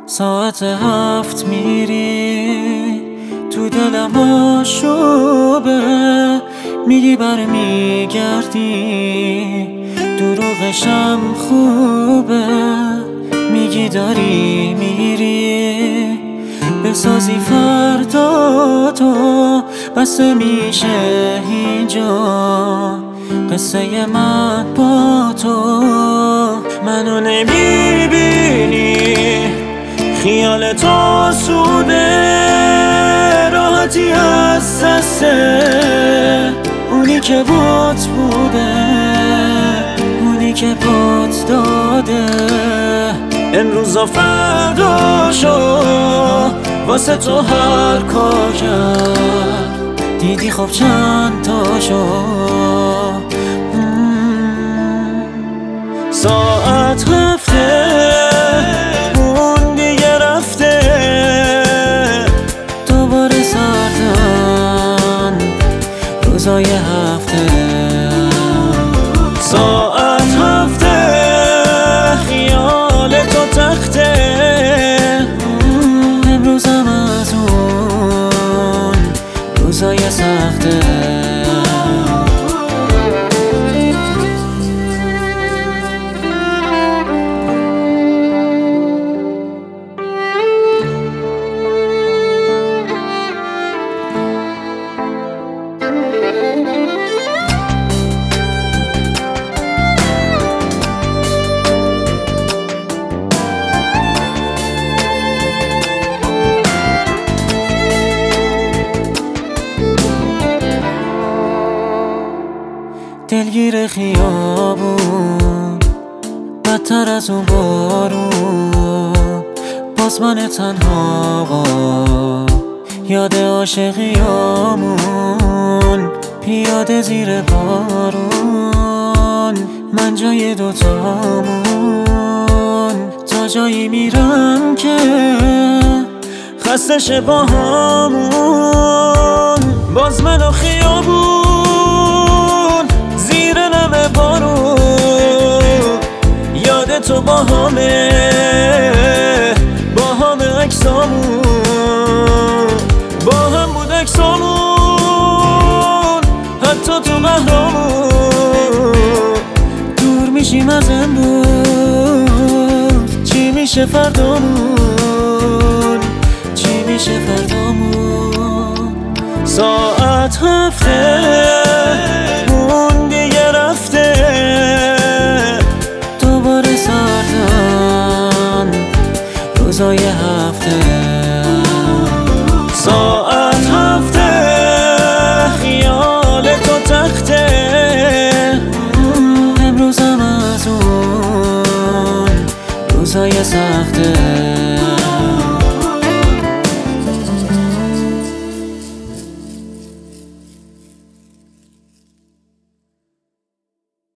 ساعت 7 میری تو دلم آشوبه، میگی برمیگردی دروغشم خوبه، میگی داری میری بسازی فردا تو، بسه میشه اینجا قصه من با تو. منو نمیبینی خیال تو سوده، راحتی از دسته اونی که بات بوده، اونی که بات داده. امروز و فرداشو واسه تو هر کار کرد، دیدی خب چند تاشو. ساعت رفته اون دیگه رفته، دوباره سردن روزای هفته. ساعت رفته خیال تو تخته، امروزم از اون روزای سخته. دلگیر خیابون بدتر از اون بارون، باز من تنها یاد عاشقیامون، پیاده زیر بارون من جای دوتامون. تا جایی میرم که خسته شه باهامون، باز من و خیابون زیر نم بارون. یاد تو باهامه عکسامون، با هم بود عکسامون حتی تو قهرامون. دور میشیم از امروز، چی میشه فردامون، چی میشه فردامون. ساعت هفته اون دیگه رفته، دوباره سردن روزای هفته. ساعت هفته خیال تو تخته، امروزم از اون روزای سخته.